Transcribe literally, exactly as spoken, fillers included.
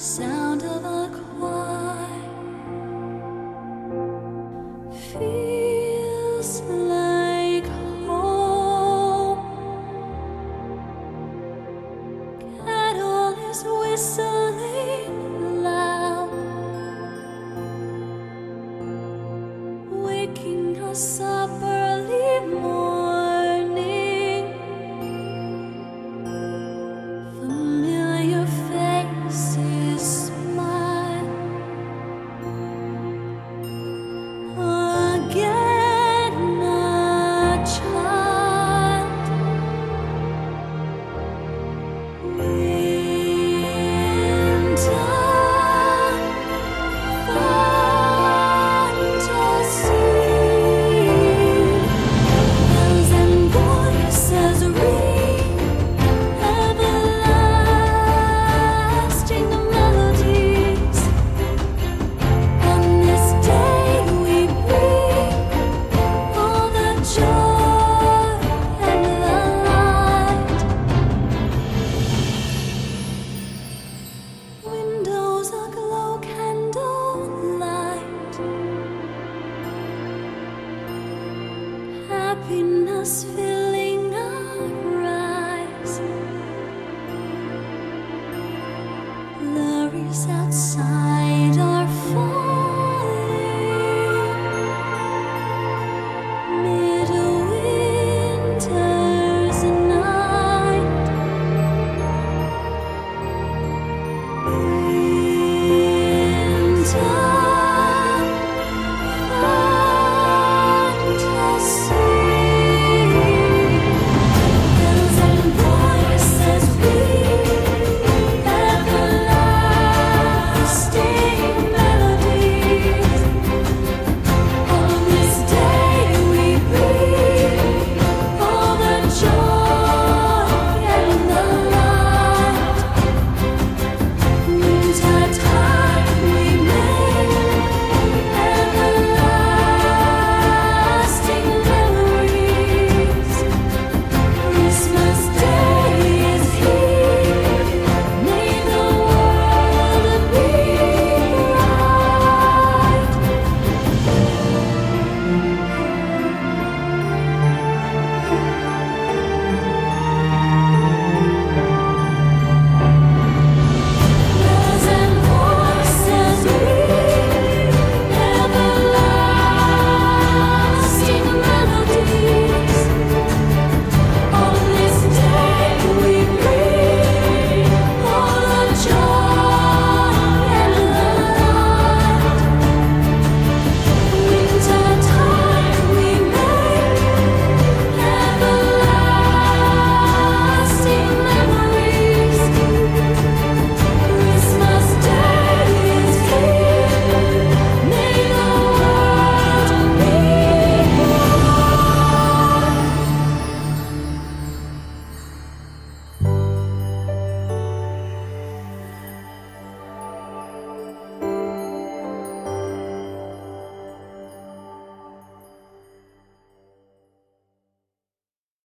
sound of a choir feels like home. Cattle is whistling loud, waking us up early morning. Familiar faces smile again, a child. Winter fantasy, bells and voices ring, everlasting melodies. On this day we bring all the joy and the light. Windows aglow candlelight, happiness filling our eyes. Blurries outside.